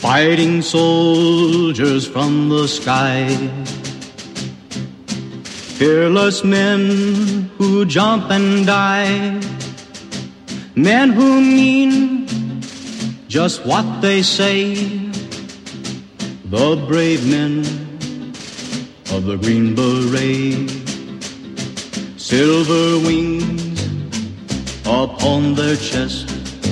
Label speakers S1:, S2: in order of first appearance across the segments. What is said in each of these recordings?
S1: Fighting soldiers from the sky, fearless men who jump and die, men who mean just what they say, the brave men of the Green Beret. Silver wings upon their chest,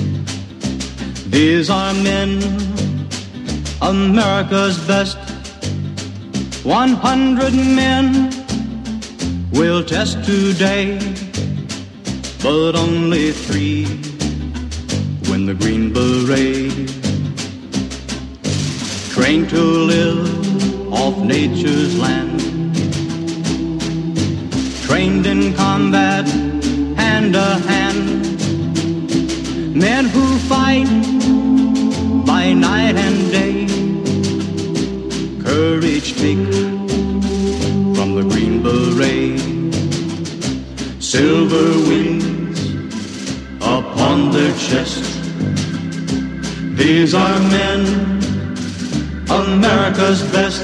S1: these are men, America's best. 100 men will test today, but only 3 win the Green Beret. Trained to live off nature's land, trained in combat hand to hand, men who fight by night and day, courage take from the Green Beret. Silver wings upon their chest, these are men, America's best.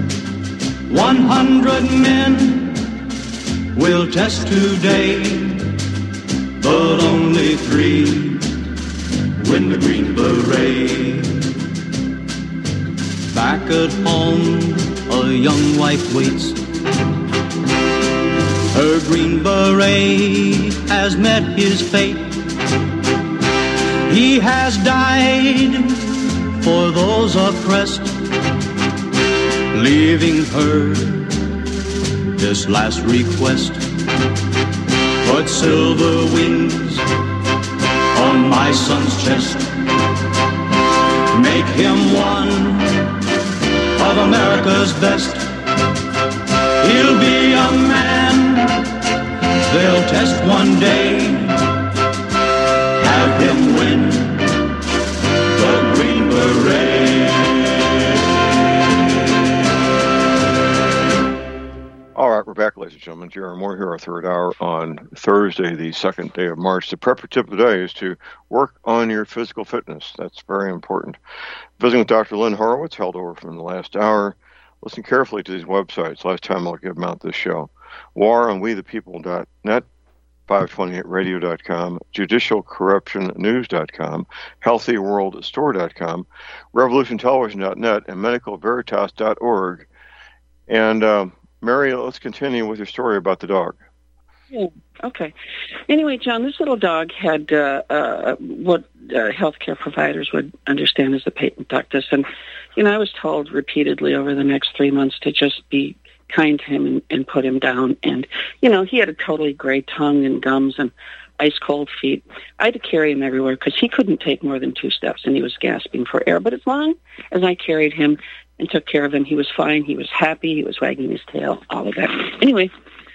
S1: 100 men will test today, but only 3 win the Green Beret. Back at home, a young wife waits. Her Green Beret has met his fate. He has died for those oppressed, leaving her this last request. Put silver wings on my son's chest, make him one of America's best. He'll be a man they'll test one day, have him win the Green Beret.
S2: All right, we're back, ladies and gentlemen. Jerry Moore here, our third hour on Thursday, the 2nd day of March. The prep tip of the day is to work on your physical fitness. That's very important. Visiting with Dr. Lynn Horowitz, held over from the last hour. Listen carefully to these websites. Last time I'll give them out this show. War on WeThePeople.net, 528radio.com, judicialcorruptionnews.com, healthyworldstore.com, revolutiontelevision.net, and medicalveritas.org. And Mary, let's continue with your story about the dog.
S3: Yeah. Okay. Anyway, John, this little dog had what healthcare providers would understand as a patent ductus. And, I was told repeatedly over the next 3 months to just be kind to him and put him down. And, he had a totally gray tongue and gums and ice-cold feet. I had to carry him everywhere because he couldn't take more than 2 steps, and he was gasping for air. But as long as I carried him and took care of him, he was fine. He was happy. He was wagging his tail, all of that. Anyway,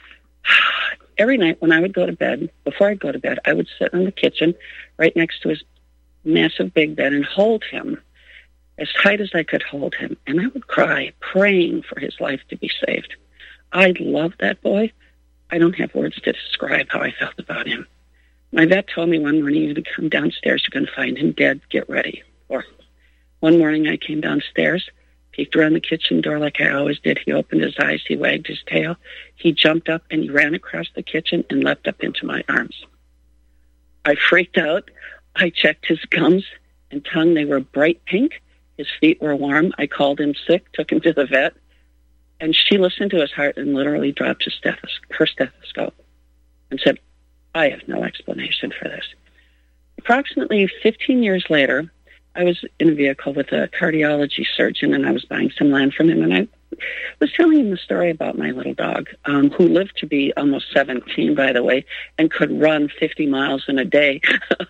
S3: every night when I would go to bed, before I'd go to bed, I would sit in the kitchen right next to his massive big bed and hold him as tight as I could hold him. And I would cry, praying for his life to be saved. I loved that boy. I don't have words to describe how I felt about him. My vet told me one morning, "You come downstairs, you're going to find him dead. Get ready." Or one morning I came downstairs, peeked around the kitchen door like I always did. He opened his eyes. He wagged his tail. He jumped up and he ran across the kitchen and leapt up into my arms. I freaked out. I checked his gums and tongue. They were bright pink. His feet were warm. I called him sick, took him to the vet, and she listened to his heart and literally dropped her stethoscope and said, "I have no explanation for this." Approximately 15 years later, I was in a vehicle with a cardiology surgeon, and I was buying some land from him, and I was telling him the story about my little dog, who lived to be almost 17, by the way, and could run 50 miles in a day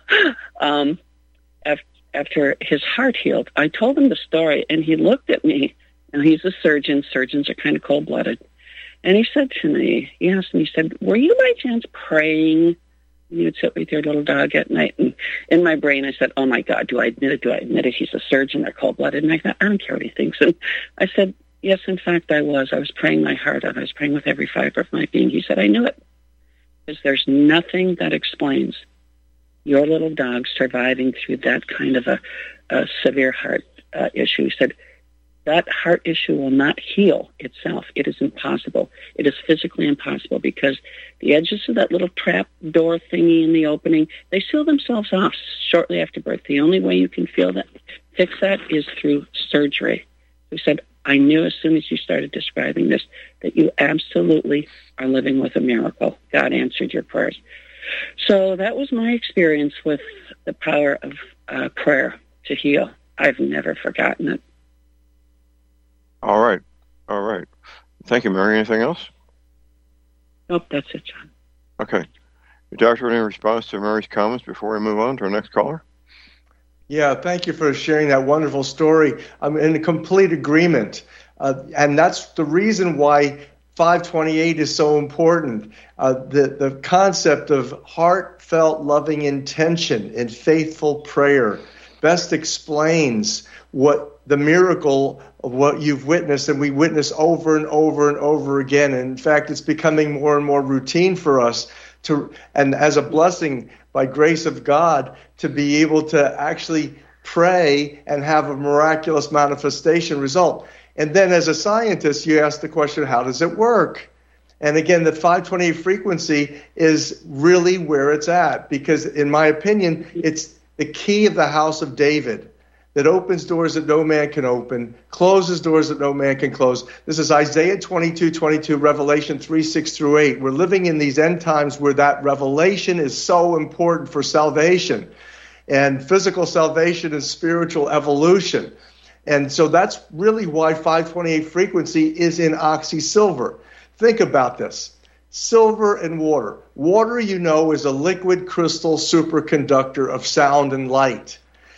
S3: after his heart healed. I told him the story, and he looked at me, and he's a surgeon. Surgeons are kind of cold-blooded. And he said to me, he asked me, he said, "Were you by chance praying you'd sit with your little dog at night?" And in my brain, I said, "Oh, my God, do I admit it? Do I admit it? He's a surgeon. They're cold-blooded." And I thought, I don't care what he thinks. And I said, "Yes, in fact, I was. I was praying my heart out. I was praying with every fiber of my being." He said, "I knew it. Because there's nothing that explains your little dog surviving through that kind of a severe heart issue. He said, that heart issue will not heal itself. It is impossible. It is physically impossible because the edges of that little trap door thingy in the opening, they seal themselves off shortly after birth. The only way you can fix that is through surgery. He said, I knew as soon as you started describing this that you absolutely are living with a miracle. God answered your prayers. So that was my experience with the power of prayer to heal. I've never forgotten it.
S2: All right. Thank you, Mary. Anything else?
S3: Nope, that's it, John.
S2: Okay. Doctor, any response to Mary's comments before we move on to our next caller?
S4: Yeah, thank you for sharing that wonderful story. I'm in complete agreement. And that's the reason why 528 is so important. The concept of heartfelt, loving intention and faithful prayer best explains what the miracle of what you've witnessed, and we witness over and over and over again. And in fact, it's becoming more and more routine for us and as a blessing by grace of God, to be able to actually pray and have a miraculous manifestation result. And then as a scientist, you ask the question, how does it work? And again, the 528 frequency is really where it's at, because in my opinion, it's the key of the house of David that opens doors that no man can open, closes doors that no man can close. This is Isaiah 22:22, Revelation 3:6-8. We're living in these end times where that revelation is so important for salvation, and physical salvation and spiritual evolution. And so that's really why 528 frequency is in oxysilver. Think about this. Silver and water. Water, is a liquid crystal superconductor of sound and light.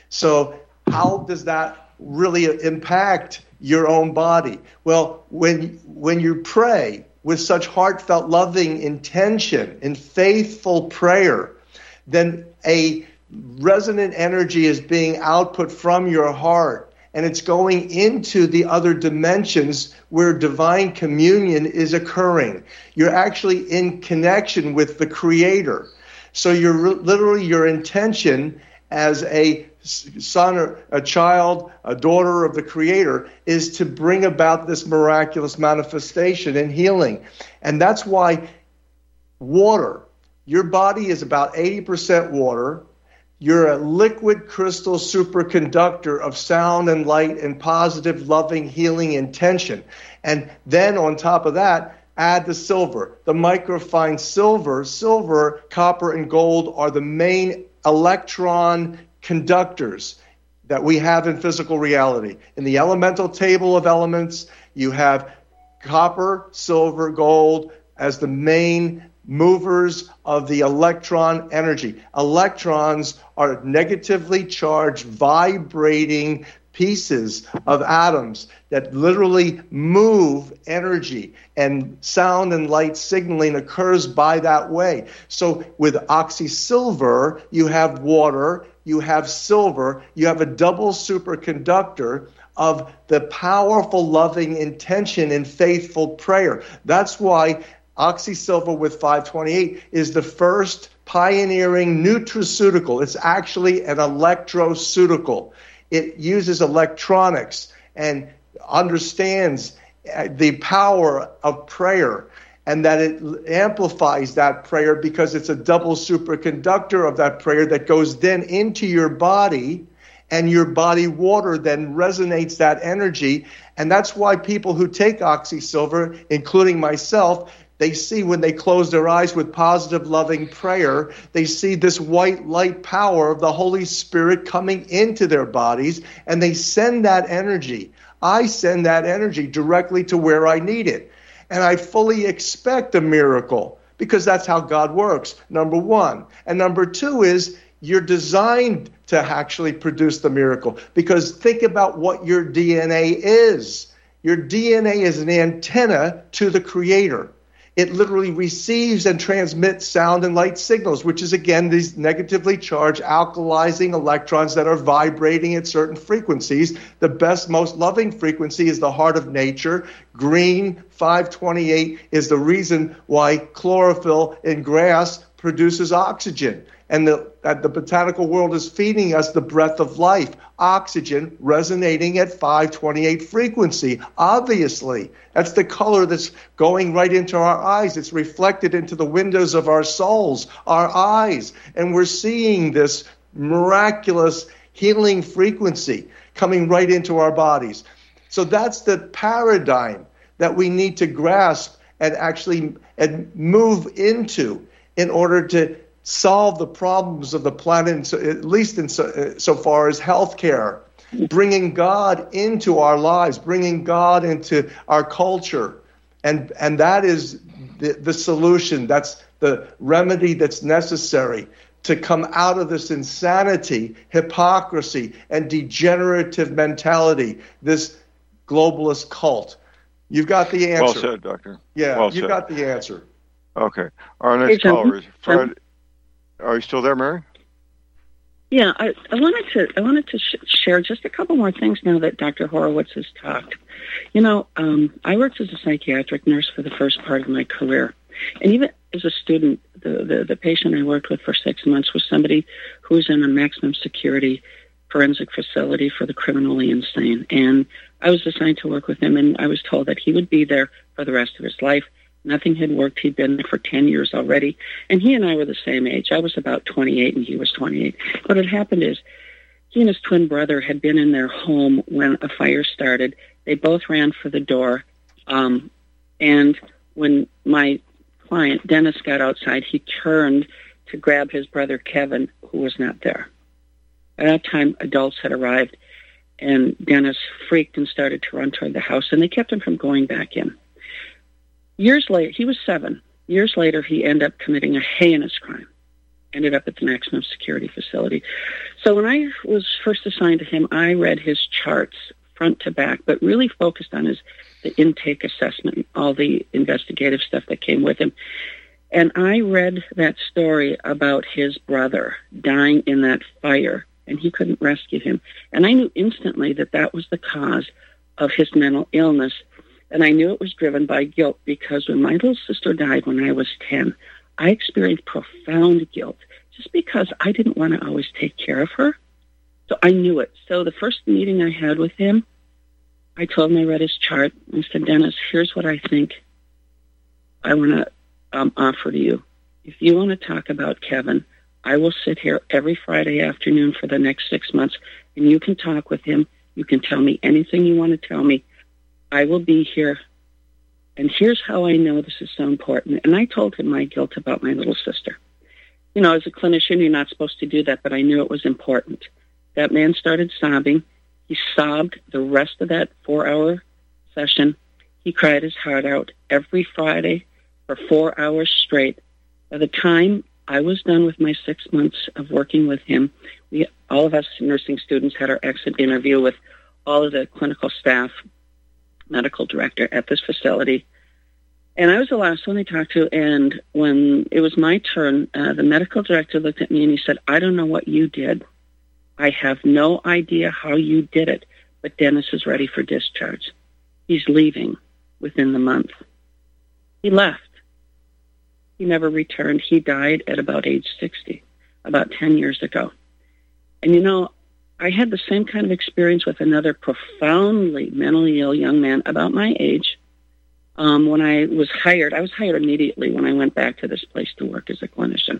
S4: So how does that really impact your own body? Well, when you pray with such heartfelt, loving intention and faithful prayer, then a resonant energy is being output from your heart, and it's going into the other dimensions where divine communion is occurring. You're actually in connection with the Creator. So your intention as a son or a child, a daughter of the Creator, is to bring about this miraculous manifestation and healing. And that's why water, your body is about 80% water. You're a liquid crystal superconductor of sound and light and positive, loving, healing intention. And then on top of that, add the silver, the microfine silver. Silver, copper, and gold are the main electron conductors that we have in physical reality. In the elemental table of elements, you have copper, silver, gold as the main movers of the electron energy. Electrons are negatively charged, vibrating pieces of atoms that literally move energy, and sound and light signaling occurs by that way. So with oxysilver, you have water, you have silver, you have a double superconductor of the powerful, loving intention and faithful prayer. That's why oxysilver with 528 is the first pioneering nutraceutical. It's actually an electroceutical. It uses electronics and understands the power of prayer, and that it amplifies that prayer because it's a double superconductor of that prayer that goes then into your body, and your body water then resonates that energy. And that's why people who take oxysilver, including myself, they see when they close their eyes with positive, loving prayer, they see this white light power of the Holy Spirit coming into their bodies, and they send that energy. I send that energy directly to where I need it. And I fully expect a miracle because that's how God works, number one. And number two is you're designed to actually produce the miracle, because think about what your DNA is. Your DNA is an antenna to the Creator. It literally receives and transmits sound and light signals, which is, again, these negatively charged alkalizing electrons that are vibrating at certain frequencies. The best, most loving frequency is the heart of nature. Green 528 is the reason why chlorophyll in grass produces oxygen. And the botanical world is feeding us the breath of life, oxygen resonating at 528 frequency. Obviously, that's the color that's going right into our eyes. It's reflected into the windows of our souls, our eyes. And we're seeing this miraculous healing frequency coming right into our bodies. So that's the paradigm that we need to grasp and actually move into in order to solve the problems of the planet, at least so far as healthcare, bringing God into our lives, bringing God into our culture. And that is the solution. That's the remedy that's necessary to come out of this insanity, hypocrisy, and degenerative mentality, this globalist cult. You've got the answer.
S2: Well said, Doctor.
S4: Yeah,
S2: well
S4: you've
S2: said.
S4: got the answer.
S2: Okay. Our next caller is Fred. Are you still there, Mary?
S3: Yeah, I wanted to share just a couple more things now that Dr. Horowitz has talked. You know, I worked as a psychiatric nurse for the first part of my career, and even as a student, the patient I worked with for 6 months was somebody who was in a maximum security forensic facility for the criminally insane, and I was assigned to work with him, and I was told that he would be there for the rest of his life. Nothing had worked. He'd been there for 10 years already. And he and I were the same age. I was about 28 and he was 28. What had happened is he and his twin brother had been in their home when a fire started. They both ran for the door. And when my client, Dennis, got outside, he turned to grab his brother, Kevin, who was not there. At that time, adults had arrived, and Dennis freaked and started to run toward the house, and they kept him from going back in. Years later, he was 7. Years later, he ended up committing a heinous crime, ended up at the maximum security facility. So when I was first assigned to him, I read his charts front to back, but really focused on the intake assessment, all the investigative stuff that came with him. And I read that story about his brother dying in that fire, and he couldn't rescue him. And I knew instantly that that was the cause of his mental illness. And I knew it was driven by guilt because when my little sister died when I was 10, I experienced profound guilt just because I didn't want to always take care of her. So I knew it. So the first meeting I had with him, I told him I read his chart. I said, Dennis, here's what I think I want to offer to you. If you want to talk about Kevin, I will sit here every Friday afternoon for the next 6 months, and you can talk with him. You can tell me anything you want to tell me. I will be here, and here's how I know this is so important. And I told him my guilt about my little sister. You know, as a clinician, you're not supposed to do that, but I knew it was important. That man started sobbing. He sobbed the rest of that 4-hour session. He cried his heart out every Friday for 4 hours straight. By the time I was done with my 6 months of working with him, all of us nursing students had our exit interview with all of the clinical staff, medical director at this facility. And I was the last one they talked to, and when it was my turn, the medical director looked at me and he said, I don't know what you did. I have no idea how you did it, but Dennis is ready for discharge. He's leaving within the month. He left. He never returned. He died at about age 60, about 10 years ago. And you know, I had the same kind of experience with another profoundly mentally ill young man about my age. When I was hired immediately when I went back to this place to work as a clinician.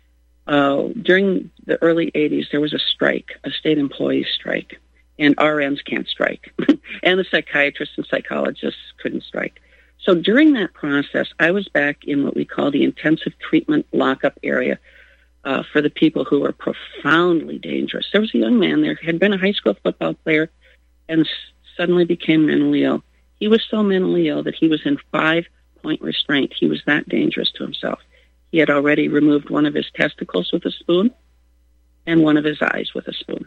S3: During the early 80s, there was a strike, a state employees strike, and RNs can't strike. And the psychiatrists and psychologists couldn't strike. So during that process, I was back in what we call the intensive treatment lockup area, for the people who were profoundly dangerous. There was a young man there, had been a high school football player, and suddenly became mentally ill. He was so mentally ill that he was in 5-point restraint. He was that dangerous to himself. He had already removed one of his testicles with a spoon and one of his eyes with a spoon.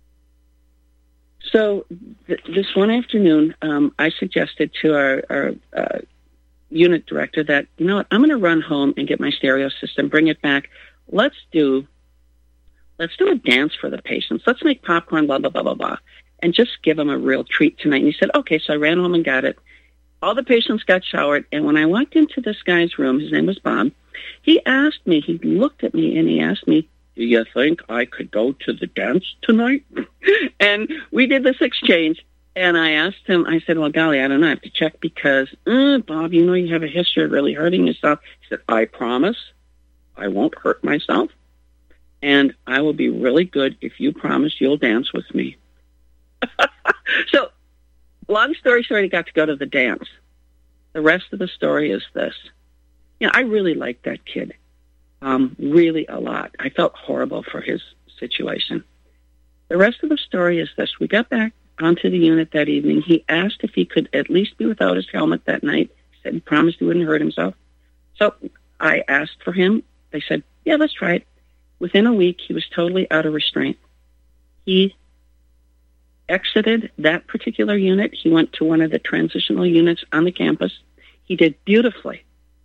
S3: So this one afternoon, I suggested to our unit director that, you know what, I'm going to run home and get my stereo system, bring it back. Let's do a dance for the patients. Let's make popcorn, blah, blah, blah, blah, blah, and just give them a real treat tonight. And he said, okay, so I ran home and got it. All the patients got showered, and when I walked into this guy's room, his name was Bob, he looked at me and he asked me, do you think I could go to the dance tonight? And we did this exchange. And I asked him, I said, well, golly, I don't know. I have to check because, Bob, you know, you have a history of really hurting yourself. He said, I promise I won't hurt myself. And I will be really good if you promise you'll dance with me. So, long story short, he got to go to the dance. The rest of the story is this. You know, I really liked that kid, really a lot. I felt horrible for his situation. The rest of the story is this. We got back onto the unit that evening. He asked if he could at least be without his helmet that night. He said he promised he wouldn't hurt himself. So I asked for him. They said, yeah, let's try it. Within a week, he was totally out of restraint. He exited that particular unit. He went to one of the transitional units on the campus. He did beautifully.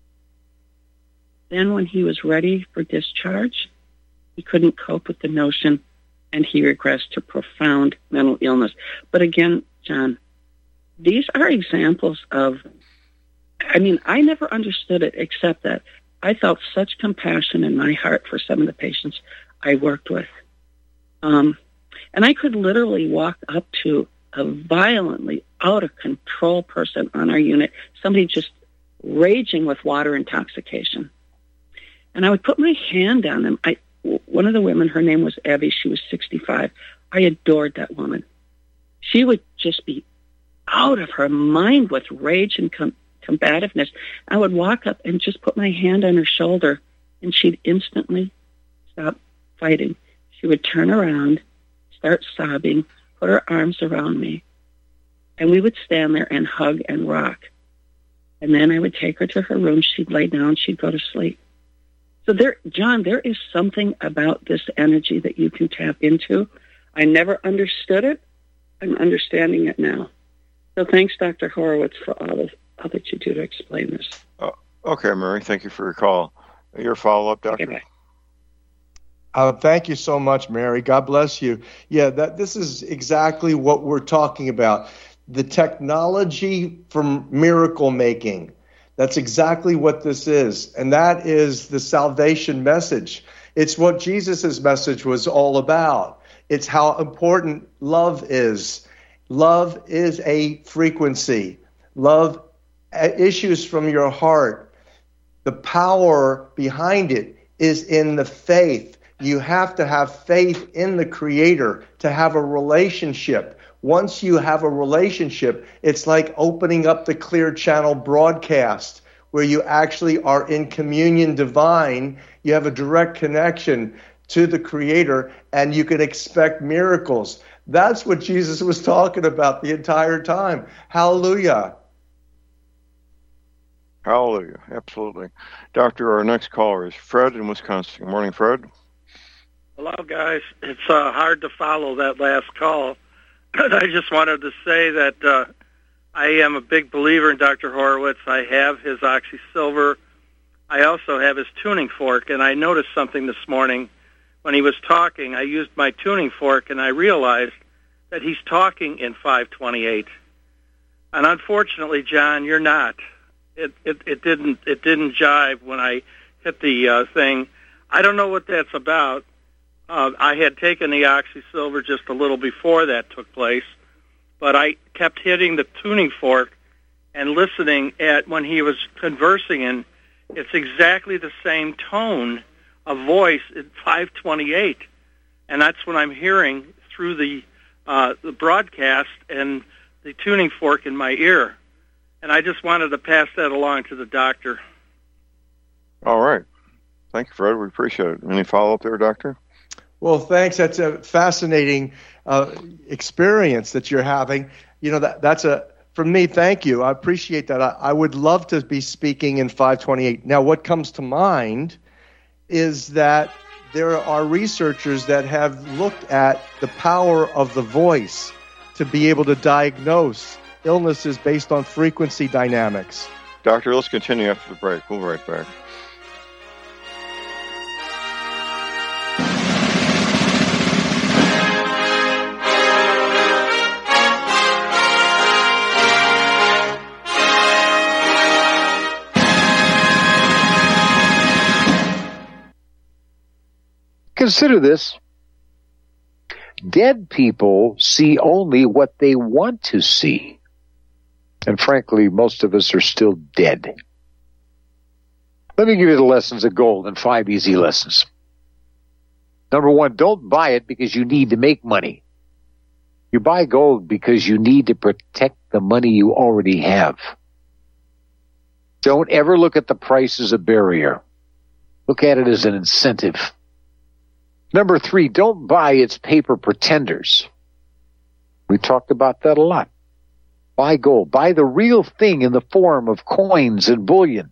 S3: Then when he was ready for discharge, he couldn't cope with the notion, and he regressed to profound mental illness. But again, John, these are examples of, I mean, I never understood it except that I felt such compassion in my heart for some of the patients I worked with. And I could literally walk up to a violently out of control person on our unit, somebody just raging with water intoxication. And I would put my hand on them. One of the women, her name was Abby. She was 65. I adored that woman. She would just be out of her mind with rage and combativeness. I would walk up and just put my hand on her shoulder, and she'd instantly stop fighting. She would turn around, start sobbing, put her arms around me, and we would stand there and hug and rock. And then I would take her to her room. She'd lay down. She'd go to sleep. So there, John, there is something about this energy that you can tap into. I never understood it. I'm understanding it now. So thanks, Dr. Horowitz, for all that you do to explain this.
S2: Okay, Mary, thank you for your call. Your follow-up, Doctor?
S3: Okay,
S4: Thank you so much, Mary. God bless you. Yeah, this is exactly what we're talking about. The technology for miracle making. That's exactly what this is. And that is the salvation message. It's what Jesus' message was all about. It's how important love is. Love is a frequency. Love issues from your heart. The power behind it is in the faith. You have to have faith in the Creator to have a relationship. Once you have a relationship, it's like opening up the Clear Channel broadcast where you actually are in communion divine. You have a direct connection to the Creator, and you can expect miracles. That's what Jesus was talking about the entire time. Hallelujah.
S2: Hallelujah. Absolutely. Doctor, our next caller is Fred in Wisconsin. Good morning, Fred.
S5: Hello, guys. It's hard to follow that last call. I just wanted to say that I am a big believer in Dr. Horowitz. I have his OxySilver. I also have his tuning fork, and I noticed something this morning. When he was talking, I used my tuning fork, and I realized that he's talking in 528. And unfortunately, John, you're not. It didn't jive when I hit the thing. I don't know what that's about. I had taken the OxySilver just a little before that took place, but I kept hitting the tuning fork and listening at when he was conversing, and it's exactly the same tone of voice at 528, and that's what I'm hearing through the broadcast and the tuning fork in my ear. And I just wanted to pass that along to the doctor.
S2: All right. Thank you, Fred. We appreciate it. Any follow-up there, Doctor?
S4: Well, thanks. That's a fascinating experience that you're having. You know, that's for me, thank you. I appreciate that. I would love to be speaking in 528. Now, what comes to mind is that there are researchers that have looked at the power of the voice to be able to diagnose illnesses based on frequency dynamics.
S2: Doctor, let's continue after the break. We'll be right back.
S6: Consider this. Dead people see only what they want to see. And frankly, most of us are still dead. Let me give you the lessons of gold in 5 easy lessons. Number 1, don't buy it because you need to make money. You buy gold because you need to protect the money you already have. Don't ever look at the price as a barrier. Look at it as an incentive. Number 3, don't buy its paper pretenders. We talked about that a lot. Buy gold. Buy the real thing in the form of coins and bullion.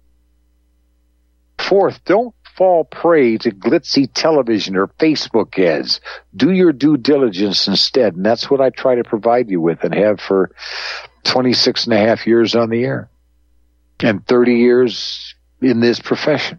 S6: 4th, don't fall prey to glitzy television or Facebook ads. Do your due diligence instead, and that's what I try to provide you with and have for 26 and a half years on the air and 30 years in this profession.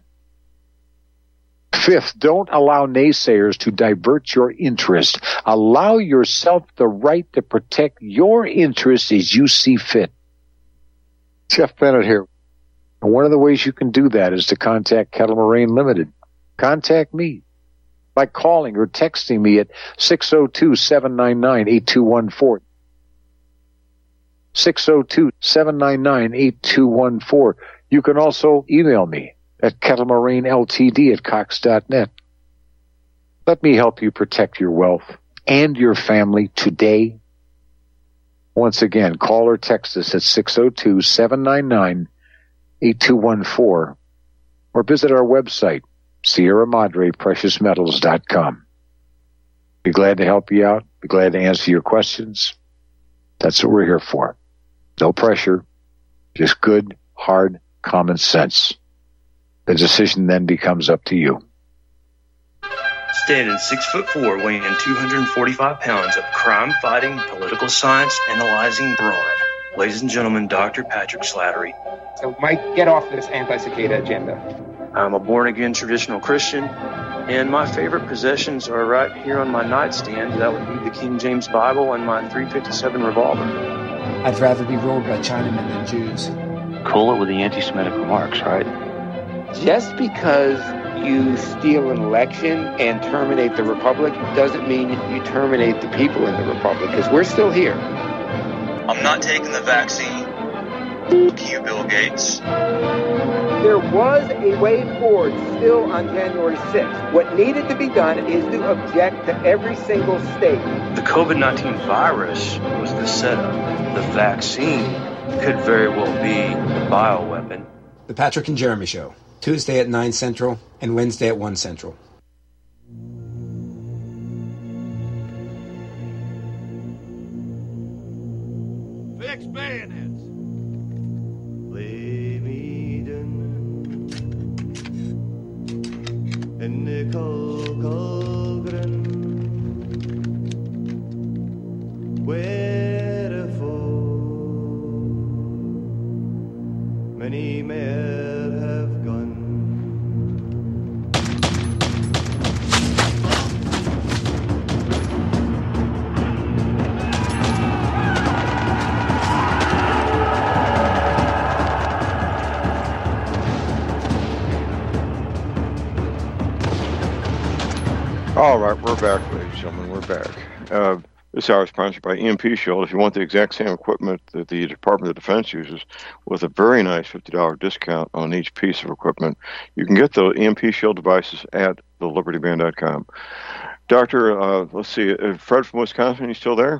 S6: 5th, don't allow naysayers to divert your interest. Allow yourself the right to protect your interests as you see fit. Jeff Bennett here. And one of the ways you can do that is to contact Kettle Moraine Limited. Contact me by calling or texting me at 602-799-8214. 602-799-8214. You can also email me at kettlemoraineLTD@cox.net. Let me help you protect your wealth and your family today. Once again, call or text us at 602-799-8214 or visit our website, Sierra Madre Precious Metals.com. Be glad to help you out. Be glad to answer your questions. That's what we're here for. No pressure, just good, hard, common sense. The decision then becomes up to you.
S7: Standing 6'4", weighing in 245 pounds of crime-fighting, political science analyzing brawn. Ladies and gentlemen, Dr. Patrick Slattery.
S8: So, Mike, get off this anti-cicada agenda.
S7: I'm a born-again traditional Christian, and my favorite possessions are right here on my nightstand. That would be the King James Bible and my .357 revolver.
S9: I'd rather be ruled by Chinamen than Jews.
S10: Cool it with the anti-Semitic remarks, right?
S8: Just because you steal an election and terminate the republic doesn't mean you terminate the people in the republic, because we're still here.
S7: I'm not taking the vaccine. Fuck you, Bill Gates.
S8: There was a way forward still on January 6th. What needed to be done is to object to every single state.
S7: The COVID-19 virus was the setup. The vaccine could very well be the bioweapon.
S9: The Patrick and Jeremy Show. Tuesday at 9 Central and Wednesday at 1 Central.
S1: Fix bayonets.
S11: Lay me down in the cold, cold ground, wherefore many men have gone.
S2: All right, we're back, ladies and gentlemen. We're back. This hour is sponsored by EMP Shield. If you want the exact same equipment that the Department of Defense uses with a very nice $50 discount on each piece of equipment, you can get the EMP Shield devices at thelibertyband.com. Doctor, let's see, Fred from Wisconsin, you still there?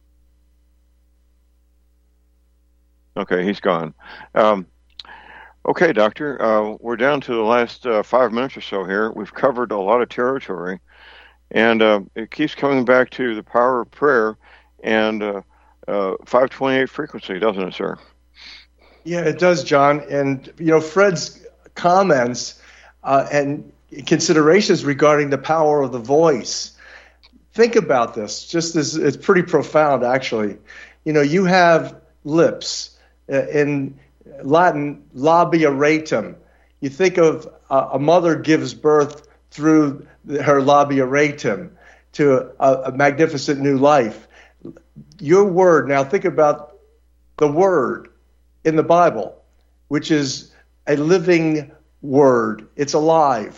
S2: Okay, he's gone. Okay, Doctor, we're down to the last 5 minutes or so here. We've covered a lot of territory, and it keeps coming back to the power of prayer and 528 frequency, doesn't it, sir?
S4: Yeah, it does, John. And, Fred's comments and considerations regarding the power of the voice. Think about this. Just as it's pretty profound, actually. You have lips. In Latin, labiatum. You think of a mother gives birth through her labiatum to a magnificent new life. Your word, now think about the word in the Bible, which is a living word. It's alive.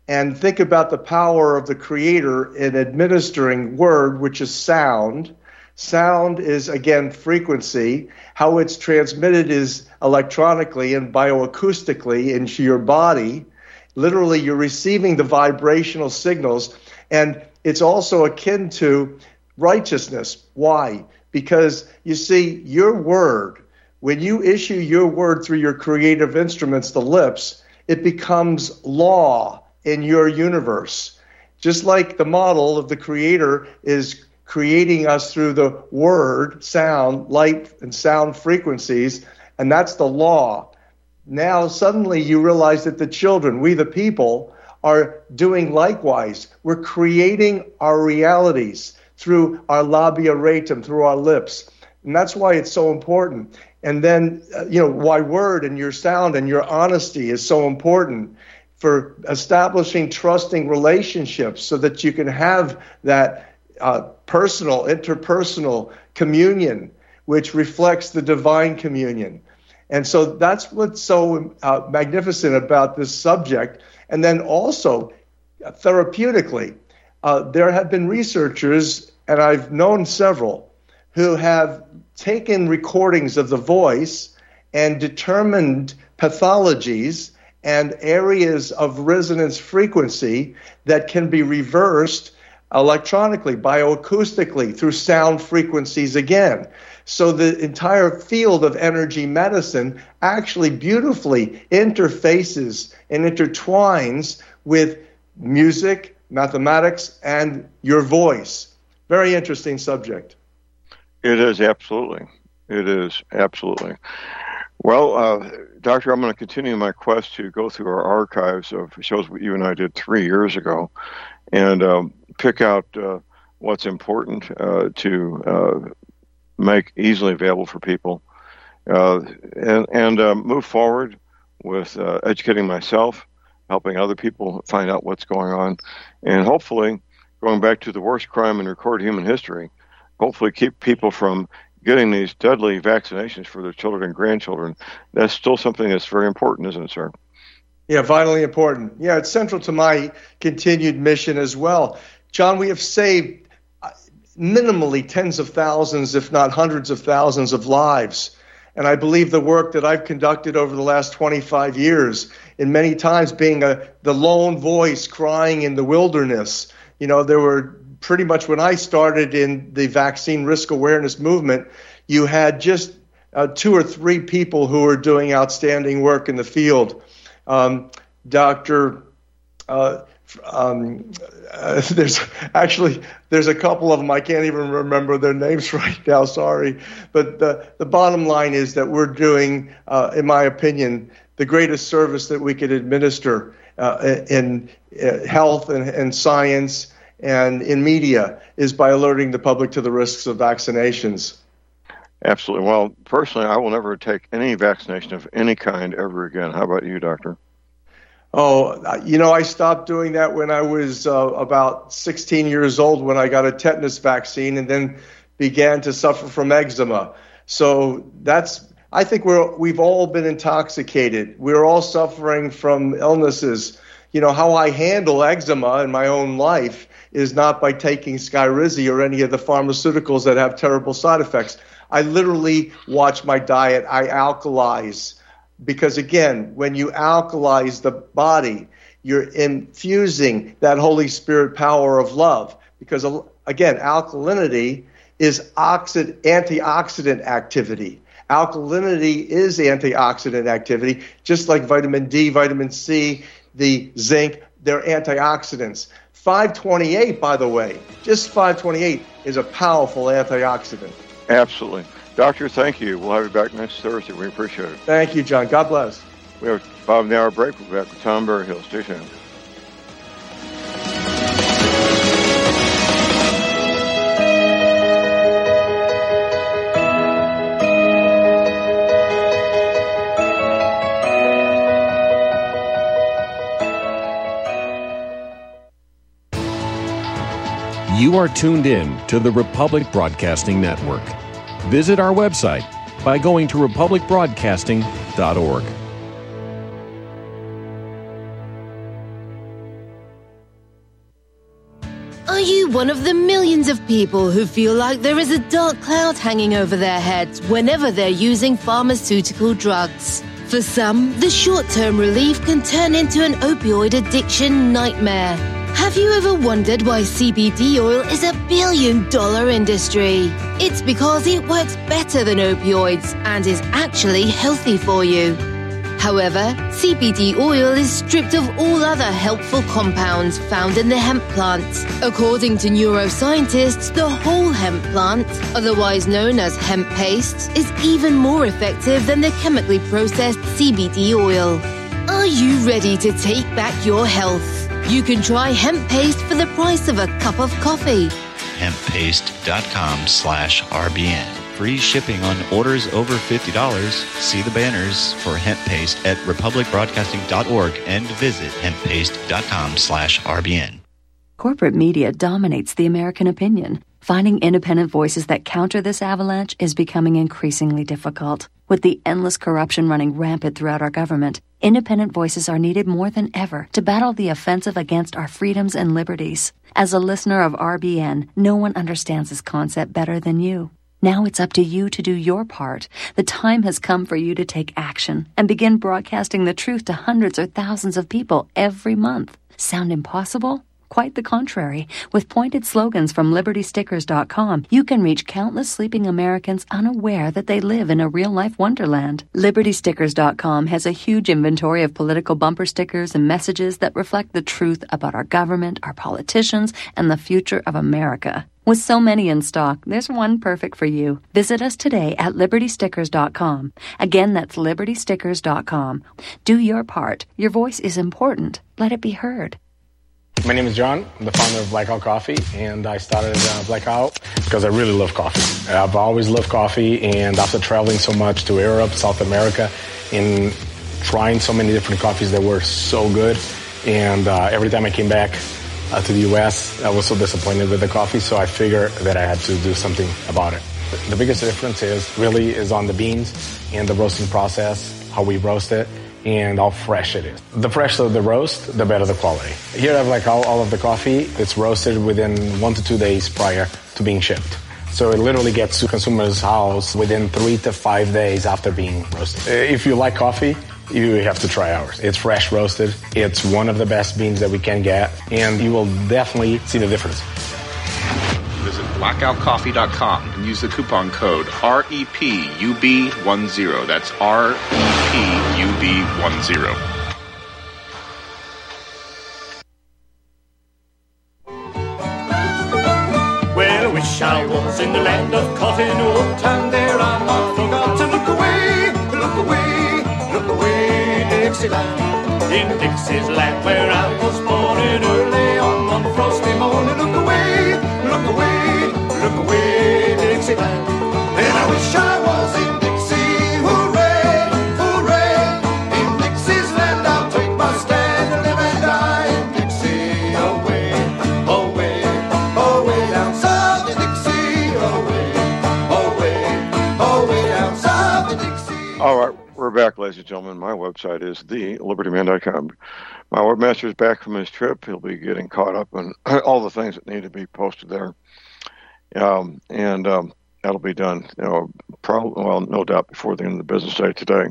S4: And think about the power of the Creator in administering word, which is sound. Sound is, again, frequency. How it's transmitted is electronically and bioacoustically into your body. Literally, you're receiving the vibrational signals. And it's also akin to righteousness. Why? Because, you see, your word, when you issue your word through your creative instruments, the lips, it becomes law in your universe. Just like the model of the Creator is creating us through the word, sound, light, and sound frequencies, and that's the law. Now suddenly you realize that the children, we the people, are doing likewise. We're creating our realities through our labia ratum, through our lips. And that's why it's so important. And then, why word and your sound and your honesty is so important for establishing trusting relationships so that you can have that personal, interpersonal communion, which reflects the divine communion. And so that's what's so magnificent about this subject. And then also, therapeutically, there have been researchers, and I've known several, who have taken recordings of the voice and determined pathologies and areas of resonance frequency that can be reversed electronically, bioacoustically, through sound frequencies again. So the entire field of energy medicine actually beautifully interfaces and intertwines with music, mathematics, and your voice. Very interesting subject.
S2: It is, absolutely. It is, absolutely. Well, Doctor, I'm going to continue my quest to go through our archives of shows what you and I did 3 years ago and pick out what's important to make easily available for people and move forward with educating myself, helping other people find out what's going on, and hopefully going back to the worst crime in recorded human history, hopefully keep people from getting these deadly vaccinations for their children and grandchildren. That's still something that's very important, isn't it, sir?
S4: Yeah, vitally important. Yeah, it's central to my continued mission as well. John, we have saved minimally tens of thousands, if not hundreds of thousands of lives. And I believe the work that I've conducted over the last 25 years, in many times being the lone voice crying in the wilderness. There were pretty much when I started in the vaccine risk awareness movement, you had just 2 or 3 people who were doing outstanding work in the field. There's a couple of them. I can't even remember their names right now. Sorry. But the bottom line is that we're doing, in my opinion, the greatest service that we could administer in health and science and in media is by alerting the public to the risks of vaccinations.
S2: Absolutely. Well, personally, I will never take any vaccination of any kind ever again. How about you, Doctor?
S4: Oh, I stopped doing that when I was about 16 years old when I got a tetanus vaccine and then began to suffer from eczema. So I think we've all been intoxicated. We're all suffering from illnesses. How I handle eczema in my own life is not by taking Skyrizi or any of the pharmaceuticals that have terrible side effects. I literally watch my diet. I alkalize. Because, again, when you alkalize the body, you're infusing that Holy Spirit power of love. Because, again, alkalinity is antioxidant activity. Alkalinity is antioxidant activity, just like vitamin D, vitamin C, the zinc, they're antioxidants. 528, by the way, just 528 is a powerful antioxidant.
S2: Absolutely. Doctor, thank you. We'll have you back next Thursday. We appreciate it.
S4: Thank you, John. God bless.
S2: We have a 5-hour break. We'll be back with Tom Berryhill. Stay tuned.
S12: You are tuned in to the Republic Broadcasting Network. Visit our website by going to republicbroadcasting.org.
S13: Are you one of the millions of people who feel like there is a dark cloud hanging over their heads whenever they're using pharmaceutical drugs? For some, the short-term relief can turn into an opioid addiction nightmare. Have you ever wondered why CBD oil is $1 billion industry? It's because it works better than opioids and is actually healthy for you. However, CBD oil is stripped of all other helpful compounds found in the hemp plant. According to neuroscientists, the whole hemp plant, otherwise known as hemp paste, is even more effective than the chemically processed CBD oil. Are you ready to take back your health? You can try hemp paste for the price of a cup of coffee.
S14: Hemppaste.com/RBN. Free shipping on orders over $50. See the banners for hemp paste at republicbroadcasting.org and visit hemppaste.com/RBN.
S15: Corporate media dominates the American opinion. Finding independent voices that counter this avalanche is becoming increasingly difficult. With the endless corruption running rampant throughout our government, independent voices are needed more than ever to battle the offensive against our freedoms and liberties. As a listener of RBN, no one understands this concept better than you. Now it's up to you to do your part. The time has come for you to take action and begin broadcasting the truth to hundreds or thousands of people every month. Sound impossible? Quite the contrary. With pointed slogans from LibertyStickers.com, you can reach countless sleeping Americans unaware that they live in a real-life wonderland. LibertyStickers.com has a huge inventory of political bumper stickers and messages that reflect the truth about our government, our politicians, and the future of America. With so many in stock, there's one perfect for you. Visit us today at LibertyStickers.com. Again, that's LibertyStickers.com. Do your part. Your voice is important. Let it be heard.
S16: My name is John. I'm the founder of Blackout Coffee, and I started Blackout because I really love coffee. I've always loved coffee, and after traveling so much to Europe, South America, and trying so many different coffees that were so good, and every time I came back to the U.S., I was so disappointed with the coffee, so I figured that I had to do something about it. The biggest difference is on the beans and the roasting process, how we roast it, and how fresh it is. The fresher the roast, the better the quality. Here I have all of the coffee. It's roasted within 1 to 2 days prior to being shipped. So it literally gets to consumer's house within 3 to 5 days after being roasted. If you like coffee, you have to try ours. It's fresh roasted. It's one of the best beans that we can get, and you will definitely see the difference.
S17: Visit blackoutcoffee.com and use the coupon code REPUB10. That's REPUB10.
S11: Well, I wish I was in the land of cotton wool, and there I might forgot to look away, look away, look away, Dixieland. In Dixie's land where I was born, and early on one frosty morning, look away, look away, look away, Dixieland. And I wish I was in Dixie, hooray, hooray. In Dixie's land I'll take my stand and live and die in Dixie, away, away, away down south in Dixie, away, away, away down south in Dixie.
S2: All right, we're back, ladies and gentlemen. My website is thelibertyman.com. My webmaster is back from his trip. He'll be getting caught up on all the things that need to be posted there. And that'll be done, probably, well, no doubt before the end of the business day today.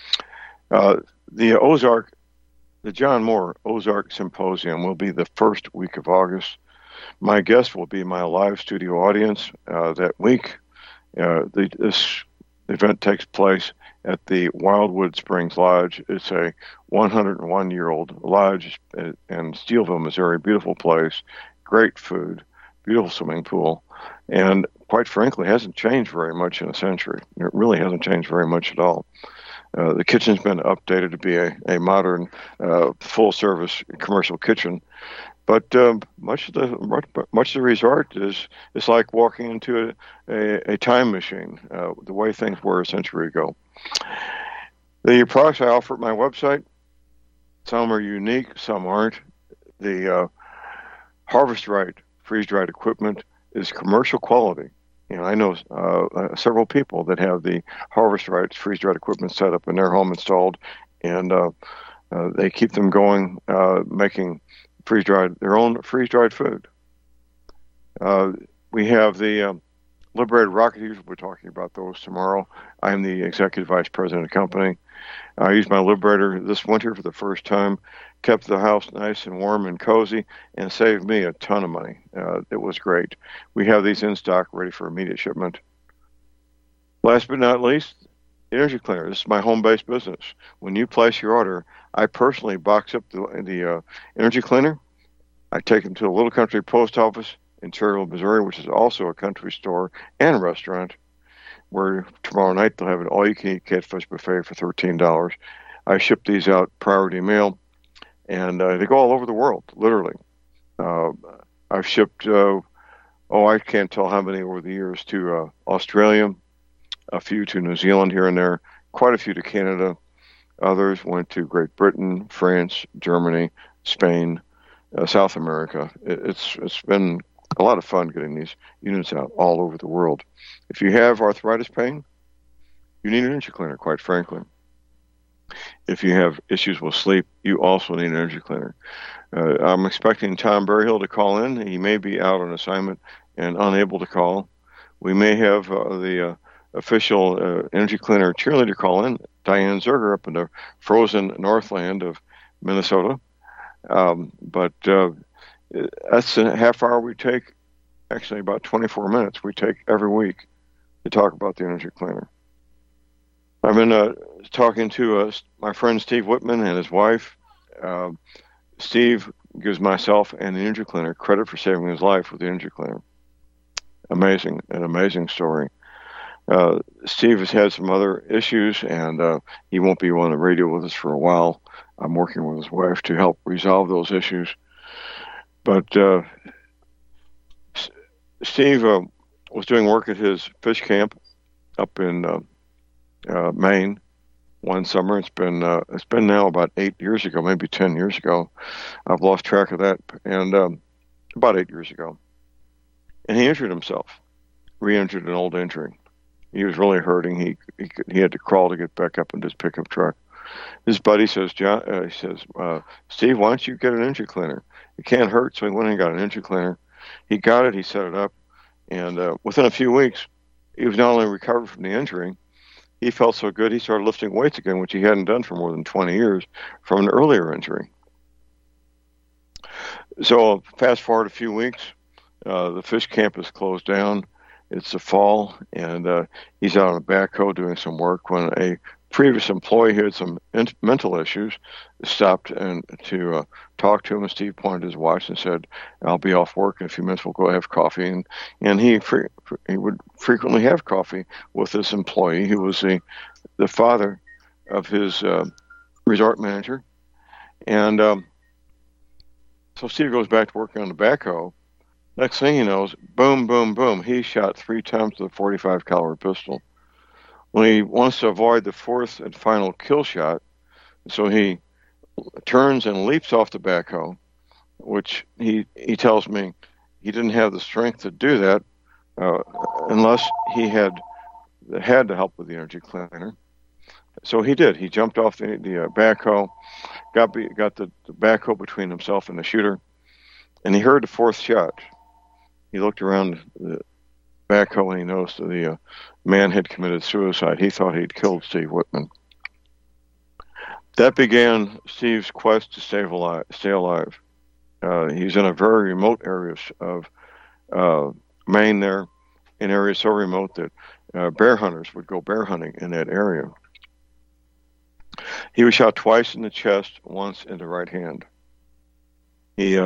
S2: The John Moore Ozark Symposium will be the first week of August. My guest will be my live studio audience that week. This event takes place at the Wildwood Springs Lodge. It's a 101-year-old lodge in Steelville, Missouri. Beautiful place, great food, beautiful swimming pool, and quite frankly, hasn't changed very much in a century. It really hasn't changed very much at all. The kitchen's been updated to be a modern, full-service commercial kitchen, but much of the resort is like walking into a time machine, the way things were a century ago. The products I offer at my website, some are unique, some aren't. The Harvest Right freeze-dried equipment is commercial quality. I know several people that have the Harvest Right freeze-dried equipment set up in their home installed, and they keep them going, making their own freeze-dried food. We have the Liberated Rocketeers. We'll be talking about those tomorrow. I'm the executive vice president of the company. I used my Liberator this winter for the first time, kept the house nice and warm and cozy, and saved me a ton of money. It was great. We have these in stock, ready for immediate shipment. Last but not least, Energy Cleaner. This is my home-based business. When you place your order, I personally box up the Energy Cleaner. I take them to a Little Country post office in Cherryville, Missouri, which is also a country store and restaurant, where tomorrow night they'll have an all-you-can-eat catfish buffet for $13. I ship these out priority mail, and they go all over the world, literally. I've shipped, I can't tell how many over the years, to Australia, a few to New Zealand here and there, quite a few to Canada. Others went to Great Britain, France, Germany, Spain, South America. It's been a lot of fun getting these units out all over the world. If you have arthritis pain, you need an Energy Cleaner, quite frankly. If you have issues with sleep, you also need an Energy Cleaner. I'm expecting Tom Berryhill to call in. He may be out on assignment and unable to call. We may have the official Energy Cleaner cheerleader call in, Diane Zerger, up in the frozen Northland of Minnesota. But that's a half hour we take, actually about 24 minutes we take every week to talk about the Energy Cleaner. I've been talking to my friend Steve Whitman and his wife. Steve gives myself and the Energy Cleaner credit for saving his life with the Energy Cleaner. An amazing story. Steve has had some other issues, and he won't be on the radio with us for a while. I'm working with his wife to help resolve those issues. But Steve was doing work at his fish camp up in Maine one summer. It's been now about 8 years ago, maybe 10 years ago. I've lost track of that, and about 8 years ago. And he injured himself, re-injured an old injury. He was really hurting. He had to crawl to get back up in his pickup truck. His buddy says, Steve, why don't you get an Energy Cleaner? It can't hurt, so he went and got an Energy Cleaner. He got it, he set it up, and within a few weeks, he was not only recovered from the injury, he felt so good he started lifting weights again, which he hadn't done for more than 20 years from an earlier injury. So fast forward a few weeks, the fish camp is closed down. It's the fall, and he's out on a backhoe doing some work when a previous employee who had some mental issues stopped and to talk to him. And Steve pointed his watch and said, "I'll be off work in a few minutes. We'll go have coffee." And he would frequently have coffee with this employee who was the father of his resort manager. And so Steve goes back to working on the backhoe. Next thing he knows, boom, boom, boom, he shot 3 times with a .45 caliber pistol. When he wants to avoid the fourth and final kill shot, so he turns and leaps off the backhoe, which he tells me he didn't have the strength to do that unless he had the help with the Energy Cleaner. So he did. He jumped off the backhoe, got the backhoe between himself and the shooter, and he heard the fourth shot. He looked around the backhoe and he noticed that the man had committed suicide. He thought he'd killed Steve Whitman. That began Steve's quest to stay alive. He's in a very remote area of Maine there, an area so remote that bear hunters would go bear hunting in that area. He was shot twice in the chest, once in the right hand. He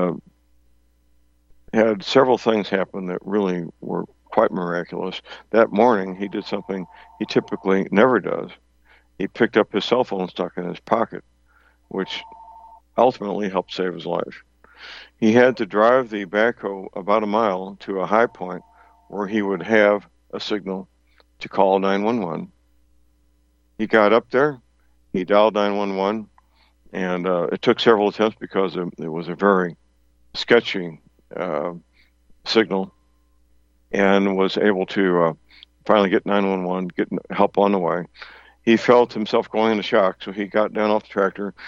S2: had several things happen that really were quite miraculous. That morning, he did something he typically never does. He picked up his cell phone stuck in his pocket, which ultimately helped save his life. He had to drive the backhoe about a mile to a high point where he would have a signal to call 911. He got up there, he dialed 911, and it took several attempts because it was a very sketchy signal, and was able to finally get 911, get help on the way. He felt himself going into shock, so he got down off the tractor,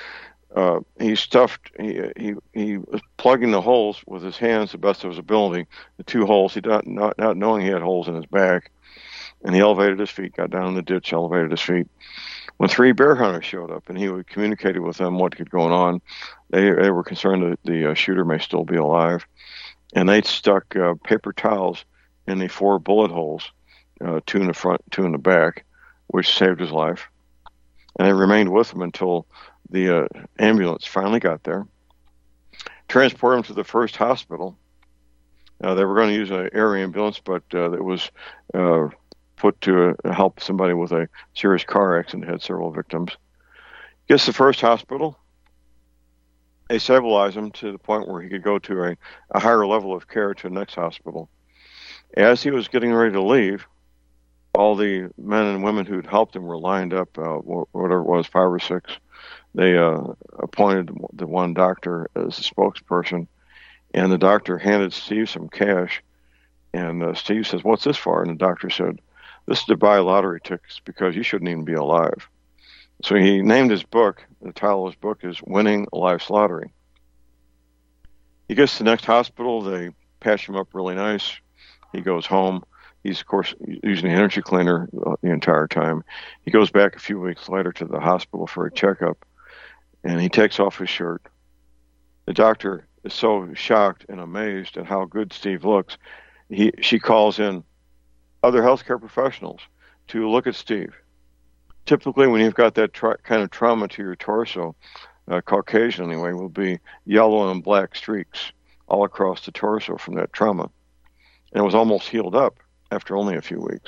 S2: he was plugging the holes with his hands the best of his ability. The 2 holes, not knowing he had holes in his back, and he elevated his feet, got down in the ditch, elevated his feet. When 3 bear hunters showed up, and he communicated with them what was going on, they were concerned that the shooter may still be alive, and they stuck paper towels in the 4 bullet holes, 2 in the front, 2 in the back, which saved his life. And they remained with him until the ambulance finally got there, transported him to the first hospital. They were going to use an air ambulance, but it was put to help somebody with a serious car accident, had several victims. Gets to the first hospital. They stabilized him to the point where he could go to a higher level of care to the next hospital. As he was getting ready to leave, all the men and women who'd helped him were lined up, whatever it was, 5 or 6. They appointed the one doctor as the spokesperson, and the doctor handed Steve some cash, and Steve says, "What's this for?" And the doctor said, "This is to buy lottery tickets because you shouldn't even be alive." So he named his book, the title of his book is Winning Life's Lottery. He gets to the next hospital, they patch him up really nice, he goes home. He's, of course, using the energy cleaner the entire time. He goes back a few weeks later to the hospital for a checkup, and he takes off his shirt. The doctor is so shocked and amazed at how good Steve looks, she calls in other healthcare professionals to look at Steve. Typically, when you've got that kind of trauma to your torso, Caucasian anyway, will be yellow and black streaks all across the torso from that trauma. And it was almost healed up after only a few weeks.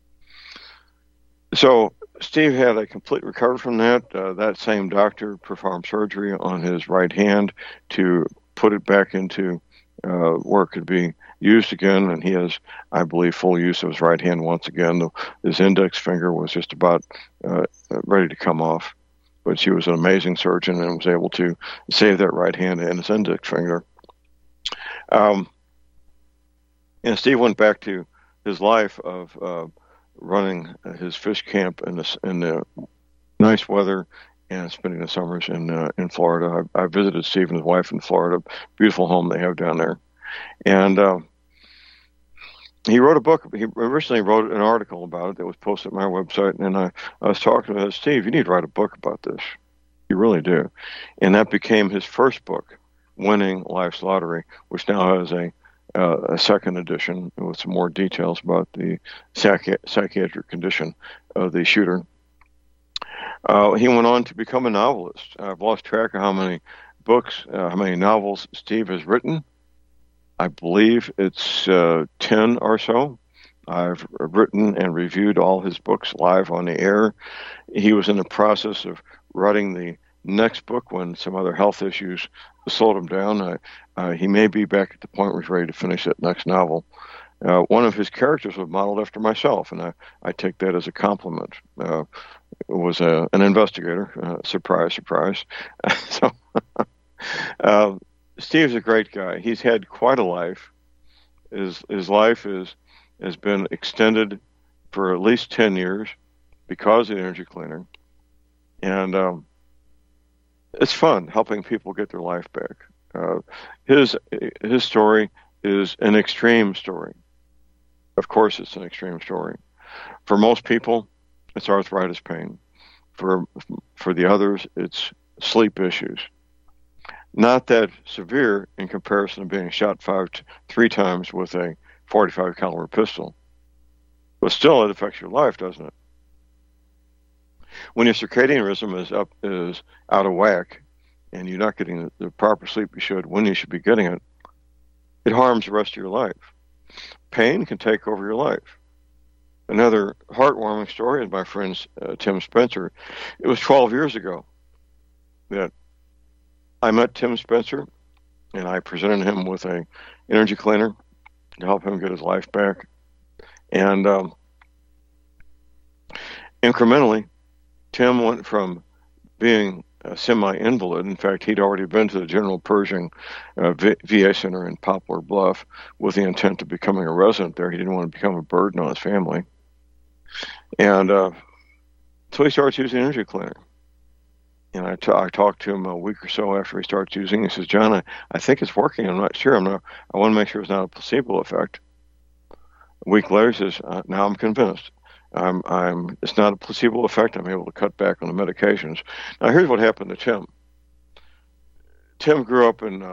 S2: So Steve had a complete recovery from that. That same doctor performed surgery on his right hand to put it back into where it could be used again, and he has, I believe, full use of his right hand once again. His index finger was just about ready to come off, but she was an amazing surgeon and was able to save that right hand and his index finger. And Steve went back to his life of running his fish camp in the nice weather and spending the summers in Florida. I visited Steve and his wife in Florida, beautiful home they have down there. And he wrote a book. He originally wrote an article about it that was posted on my website, and I was talking to him, Steve, you need to write a book about this. You really do. And that became his first book, Winning Life's Lottery, which now has a second edition with some more details about the psychiatric condition of the shooter. He went on to become a novelist. I've lost track of how many books, how many novels Steve has written. I believe it's 10 or so. I've written and reviewed all his books live on the air. He was in the process of writing the next book when some other health issues slowed him down. He may be back at the point where he's ready to finish that next novel. One of his characters was modeled after myself, and I take that as a compliment. It was an investigator. Surprise, surprise. So Steve's a great guy. He's had quite a life. His life has been extended for at least 10 years because of the energy cleaner. And it's fun helping people get their life back. His story is an extreme story. Of course, it's an extreme story. For most people, it's arthritis pain. For the others, it's sleep issues. Not that severe in comparison to being shot 3 times with a 45 caliber pistol. But still, it affects your life, doesn't it? When your circadian rhythm is out of whack, and you're not getting the proper sleep you should when you should be getting it, it harms the rest of your life. Pain can take over your life. Another heartwarming story is my friend Tim Spencer. It was 12 years ago that I met Tim Spencer, and I presented him with an energy cleaner to help him get his life back. And incrementally, Tim went from being a semi-invalid. In fact, he'd already been to the General Pershing VA Center in Poplar Bluff with the intent of becoming a resident there. He didn't want to become a burden on his family. And so he starts using energy cleaner. And I talked to him a week or so after he starts using it. He says, John, I think it's working. I'm not sure. I want to make sure it's not a placebo effect. A week later, he says, now I'm convinced. It's not a placebo effect. I'm able to cut back on the medications. Now, here's what happened to Tim. Tim grew up in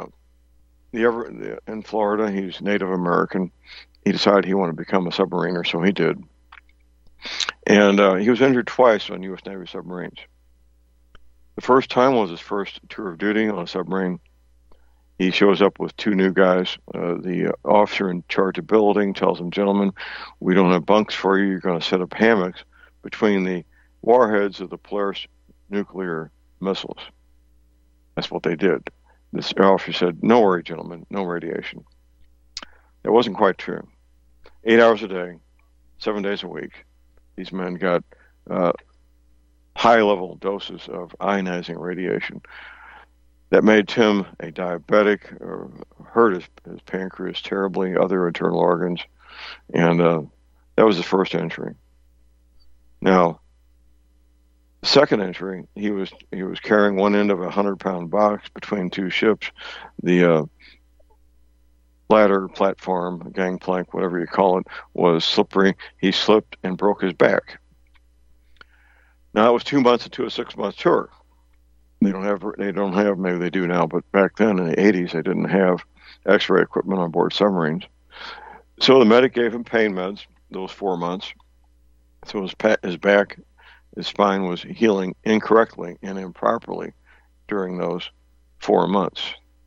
S2: Florida. He's Native American. He decided he wanted to become a submariner, so he did. And he was injured twice on U.S. Navy submarines. The first time was his first tour of duty on a submarine. He shows up with two new guys. The officer in charge of billeting tells him, gentlemen, we don't have bunks for you. You're going to set up hammocks between the warheads of the Polaris nuclear missiles. That's what they did. This officer said, no worry, gentlemen, no radiation. That wasn't quite true. 8 hours a day, 7 days a week, these men got high-level doses of ionizing radiation. That made Tim a diabetic, hurt his pancreas terribly, other internal organs, and that was the first injury. Now, the second injury, he was carrying one end of a 100-pound box between two ships. The ladder, platform, gangplank, whatever you call it, was slippery. He slipped and broke his back. Now, it was 2 months into a 6-month tour. They don't have, maybe they do now, but back then in the 80s, they didn't have X-ray equipment on board submarines. So the medic gave him pain meds those 4 months. So his back, his spine was healing incorrectly and improperly during those 4 months.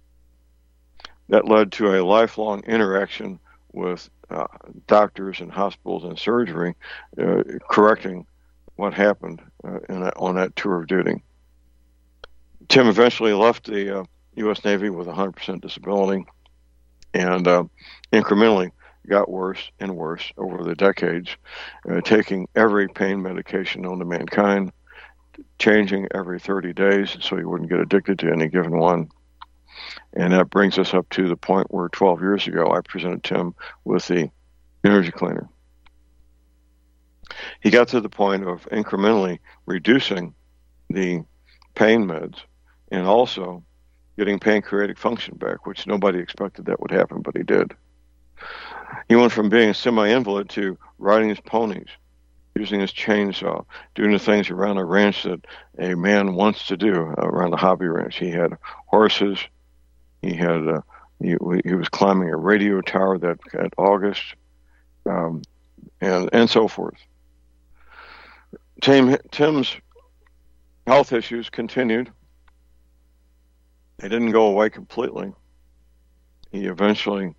S2: That led to a lifelong interaction with doctors and hospitals and surgery, correcting what happened on that tour of duty. Tim eventually left the U.S. Navy with 100% disability and incrementally got worse and worse over the decades, taking every pain medication known to mankind, changing every 30 days so he wouldn't get addicted to any given one. And that brings us up to the point where 12 years ago I presented Tim with the energy cleaner. He got to the point of incrementally reducing the pain meds and also getting pancreatic function back, which nobody expected that would happen, but he did. He went from being a semi-invalid to riding his ponies, using his chainsaw, doing the things around a ranch that a man wants to do around a hobby ranch. He had horses. He had he was climbing a radio tower that at August, and so forth. Tim's health issues continued. They didn't go away completely. He eventually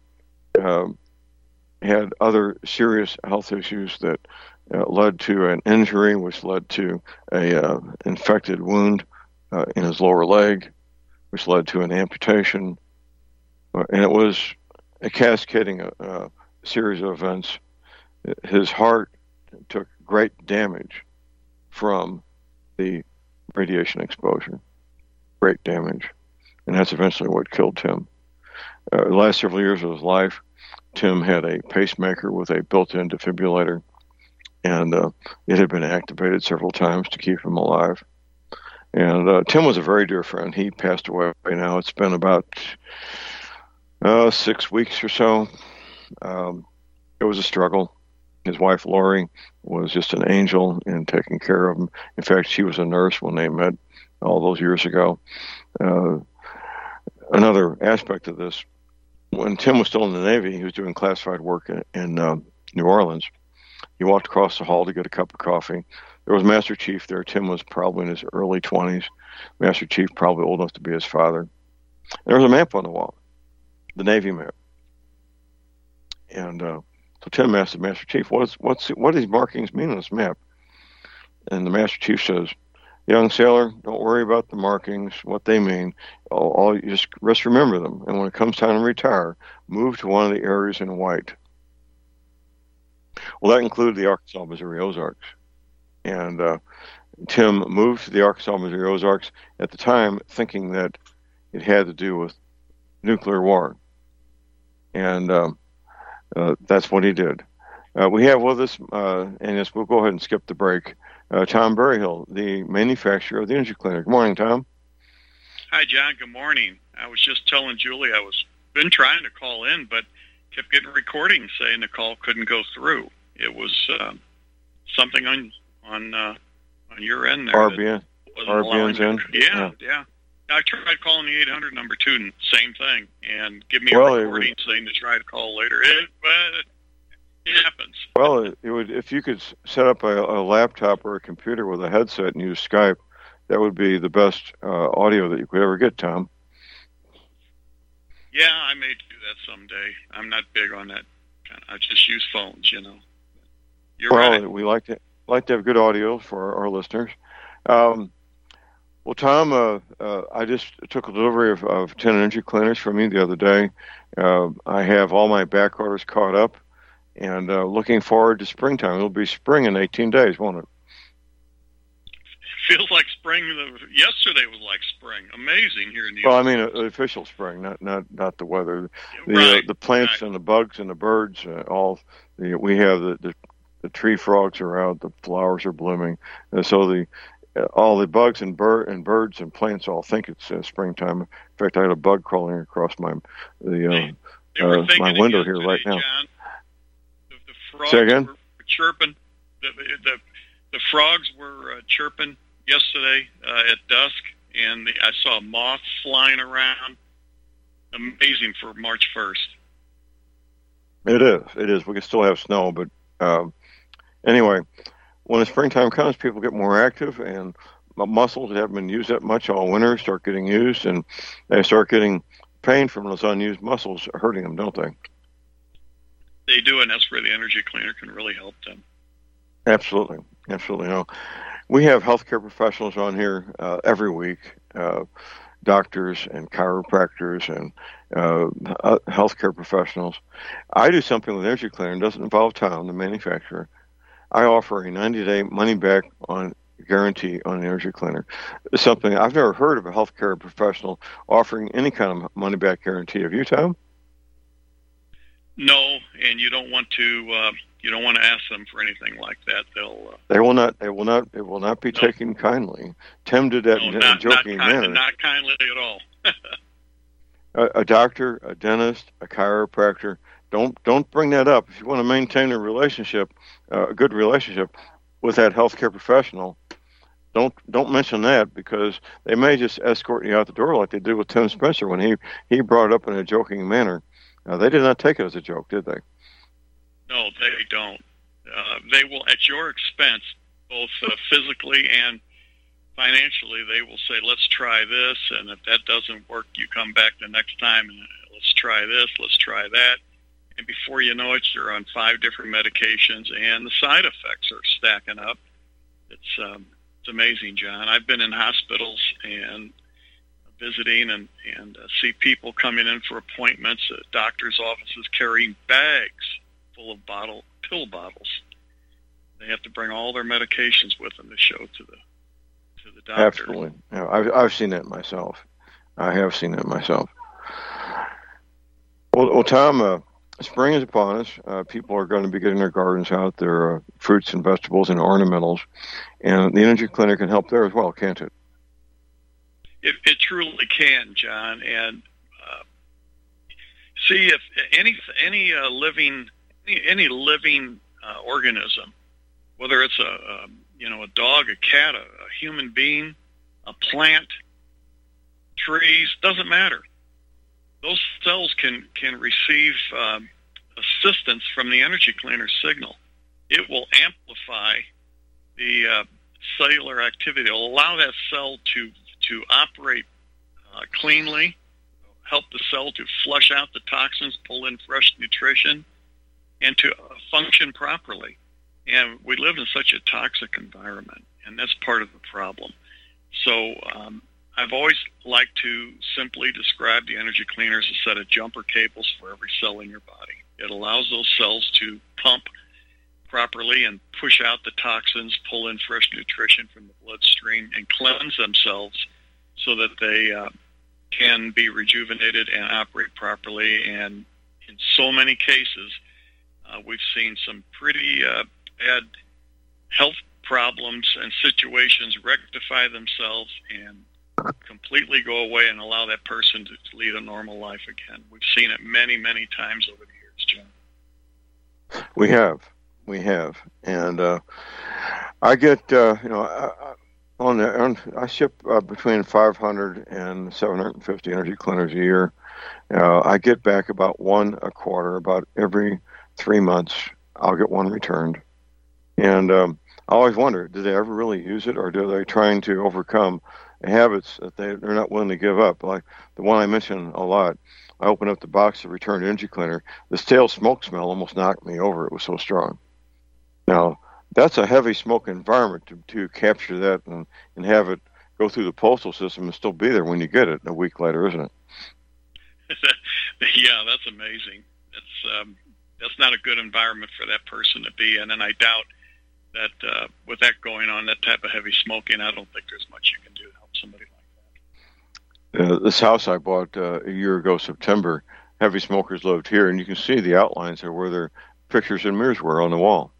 S2: had other serious health issues that led to an injury, which led to a infected wound in his lower leg, which led to an amputation. And it was a cascading series of events. His heart took great damage from the radiation exposure, great damage. And that's eventually what killed Tim. The last several years of his life, Tim had a pacemaker with a built-in defibrillator, and it had been activated several times to keep him alive. And Tim was a very dear friend. He passed away now. It's been about 6 weeks or so. It was a struggle. His wife, Lori, was just an angel in taking care of him. In fact, she was a nurse when they met all those years ago. Another aspect of this, when Tim was still in the Navy, he was doing classified work in New Orleans. He walked across the hall to get a cup of coffee. There was Master Chief there. Tim was probably in his early 20s. Master Chief probably old enough to be his father. And there was a map on the wall, the Navy map. And so Tim asked the Master Chief, what do these markings mean on this map? And the Master Chief says, young sailor, don't worry about the markings, what they mean. All you just remember them. And when it comes time to retire, move to one of the areas in white. Well, that included the Arkansas, Missouri Ozarks. And Tim moved to the Arkansas, Missouri Ozarks at the time thinking that it had to do with nuclear war. And that's what he did. We have with us, and yes, we'll go ahead and skip the break. Tom Berryhill, the manufacturer of the Energy Cleaner. Good morning, Tom.
S18: Hi, John. Good morning. I was just telling Julie I was been trying to call in, but kept getting recordings saying the call couldn't go through. It was something on your end there.
S2: RBN's end?
S18: Yeah. I tried calling the 800 number too, and same thing, and give me a recording saying to try to call later. It happens.
S2: Well, it would if you could set up a laptop or a computer with a headset and use Skype, that would be the best audio that you could ever get, Tom.
S18: Yeah, I may do that someday. I'm not big on that. I just use phones, you know. You're right.
S2: We like to have good audio for our listeners. Well, Tom, I just took a delivery of 10 energy cleaners from you the other day. I have all my back orders caught up, and looking forward to springtime. It'll be spring in 18 days, won't it?
S18: Feels like spring. Yesterday was like spring. Amazing here in the.
S2: Well, I mean, official spring, not the weather. The plants and the bugs and the birds. We have the tree frogs are out. The flowers are blooming, and so all the bugs and birds and plants all think it's springtime. In fact, I had a bug crawling across my window here right now.
S18: John, the frogs
S2: Say again?
S18: were chirping. The frogs were chirping yesterday at dusk, and I saw moths flying around. Amazing for March 1st.
S2: It is. We can still have snow, but anyway, when the springtime comes, people get more active, and muscles that haven't been used that much all winter start getting used, and they start getting pain from those unused muscles hurting them, don't they?
S18: They do, and that's where the energy cleaner can really help them.
S2: Absolutely. No, we have healthcare professionals on here every week, doctors and chiropractors and healthcare professionals. I do something with energy cleaner. It doesn't involve Tom, the manufacturer. I offer a 90-day money-back on guarantee on the energy cleaner. It's something I've never heard of a healthcare professional offering any kind of money-back guarantee. Have you, Tom?
S18: No, and you don't want to. You don't want to ask them for anything like that.
S2: They will not. It will not be taken kindly. Tim did that in a joking manner.
S18: Not kindly at all.
S2: A doctor, a dentist, a chiropractor. Don't bring that up. If you want to maintain a relationship, a good relationship with that healthcare professional, don't mention that, because they may just escort you out the door like they did with Tim Spencer when he brought it up in a joking manner. They did not take it as a joke, did they?
S18: No, they don't. They will, at your expense, both physically and financially, they will say, let's try this, and if that doesn't work, you come back the next time, and let's try this, let's try that. And before you know it, you're on 5 different medications, and the side effects are stacking up. It's amazing, John. I've been in hospitals and visiting and see people coming in for appointments at doctors' offices carrying bags full of pill bottles. They have to bring all their medications with them to show to the doctor.
S2: Absolutely. Yeah, I've seen that myself. I have seen that myself. Well, Tom, spring is upon us. People are going to be getting their gardens out, their fruits and vegetables and ornamentals, and the energy cleaner can help there as well, can't it?
S18: It truly can, John. And see, if any living organism, whether it's a dog, a cat, a human being, a plant, trees, doesn't matter. Those cells can receive assistance from the energy cleaner signal. It will amplify the cellular activity. It will allow that cell to operate cleanly, help the cell to flush out the toxins, pull in fresh nutrition, and to function properly. And we live in such a toxic environment, and that's part of the problem. So I've always liked to simply describe the energy cleaner as a set of jumper cables for every cell in your body. It allows those cells to pump properly and push out the toxins, pull in fresh nutrition from the bloodstream, and cleanse themselves so that they can be rejuvenated and operate properly. And in so many cases, we've seen some pretty bad health problems and situations rectify themselves and completely go away and allow that person to lead a normal life again. We've seen it many, many times over the years, John.
S2: We have, and I get, I ship between 500 and 750 energy cleaners a year. I get back about one a quarter. About every 3 months, I'll get one returned. And I always wonder, do they ever really use it, or are they trying to overcome habits that they're not willing to give up? Like the one I mentioned a lot, I opened up the box of returned energy cleaner. The stale smoke smell almost knocked me over. It was so strong. Now, that's a heavy smoke environment to capture that and have it go through the postal system and still be there when you get it a week later, isn't it?
S18: Yeah, that's amazing. That's not a good environment for that person to be in, and I doubt that with that going on, that type of heavy smoking, I don't think there's much you can do to help somebody like that.
S2: This house I bought a year ago, September, heavy smokers lived here, and you can see the outlines there where their pictures and mirrors were on the wall.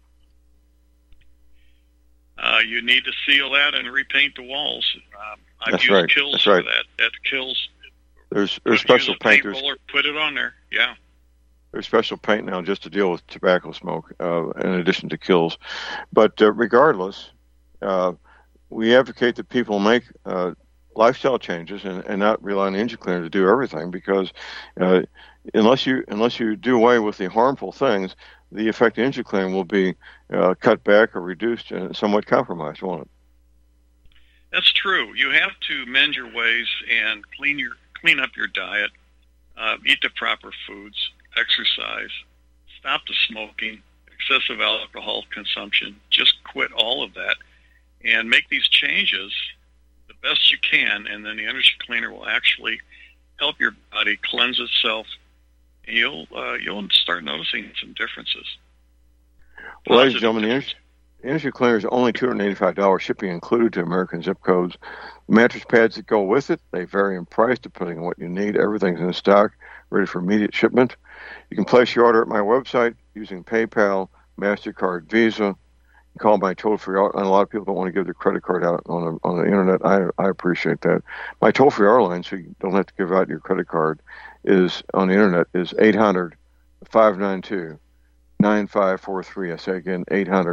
S18: You need to seal that and repaint the walls. I've
S2: That's
S18: used
S2: right.
S18: Kills
S2: That's
S18: for
S2: right.
S18: that. At Kills,
S2: There's special
S18: use a paint
S2: painters.
S18: roller, put it on there. Yeah.
S2: There's special paint now just to deal with tobacco smoke, in addition to Kills. But regardless, we advocate that people make lifestyle changes and not rely on engine cleaner to do everything, because unless you do away with the harmful things, the effect of engine cleaning will be cut back or reduced and somewhat compromised, won't it?
S18: That's true. You have to mend your ways and clean up your diet, eat the proper foods, exercise, stop the smoking, excessive alcohol consumption. Just quit all of that and make these changes the best you can, and then the energy cleaner will actually help your body cleanse itself, and you'll start noticing some differences.
S2: Well, ladies and gentlemen, the energy cleaner is only $285, shipping included to American zip codes. The mattress pads that go with it, they vary in price depending on what you need. Everything's in stock, ready for immediate shipment. You can place your order at my website using PayPal, MasterCard, Visa. You call my toll-free, and a lot of people don't want to give their credit card out on the internet. I appreciate that. My toll-free R line, so you don't have to give out your credit card, is on the internet is 800-592-9543. I say again,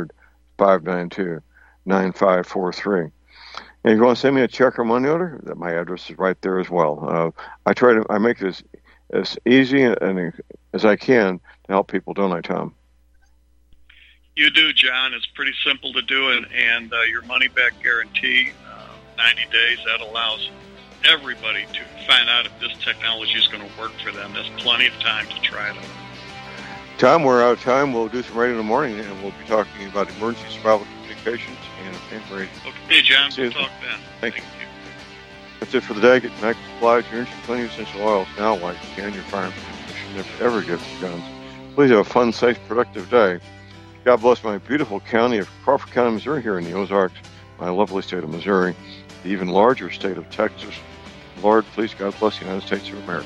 S2: 800-592-9543. And if you want to send me a check or money order, my address is right there as well. I make it as easy and as I can to help people, don't I, Tom?
S18: You do, John. It's pretty simple to do, and your money-back guarantee, 90 days, that allows everybody to find out if this technology is going to work for them. There's plenty of time to try it out.
S2: Tom, we're out of time. We'll do some radio in the morning, and we'll be talking about emergency survival communications and radio.
S18: Okay, John, we'll talk then.
S2: Thank you. That's it for the day. Get Max Supplies, your engine cleaning essential oils now while you can. Your firearm should never ever get guns. Please have a fun, safe, productive day. God bless my beautiful county of Crawford County, Missouri, here in the Ozarks, my lovely state of Missouri, the even larger state of Texas. Lord, please, God bless the United States of America.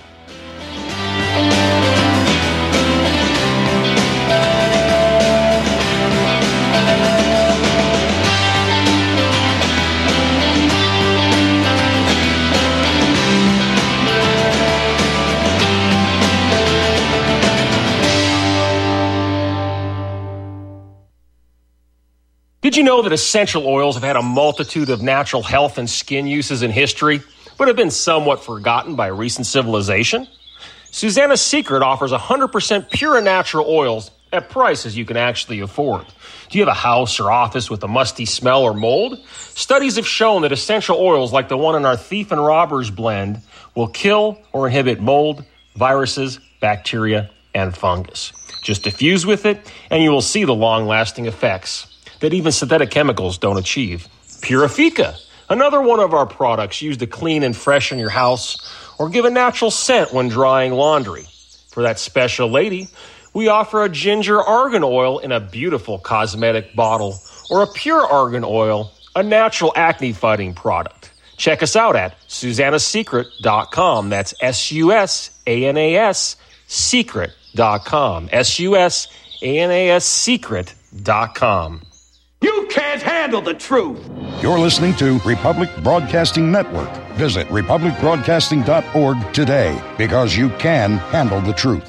S19: Did you know that essential oils have had a multitude of natural health and skin uses in history, but have been somewhat forgotten by recent civilization? Susanna's Secret offers 100% pure and natural oils at prices you can actually afford. Do you have a house or office with a musty smell or mold? Studies have shown that essential oils like the one in our Thief and Robbers blend will kill or inhibit mold, viruses, bacteria, and fungus. Just diffuse with it, and you will see the long-lasting effects that even synthetic chemicals don't achieve. Purifica, another one of our products used to clean and freshen your house or give a natural scent when drying laundry. For that special lady, we offer a ginger argan oil in a beautiful cosmetic bottle or a pure argan oil, a natural acne-fighting product. Check us out at SusannaSecret.com. That's SUSANAS Secret.com. SUSANAS Secret.com.
S11: You
S20: can't handle the truth.
S21: You're listening to Republic Broadcasting Network. Visit republicbroadcasting.org today, because you can handle the truth.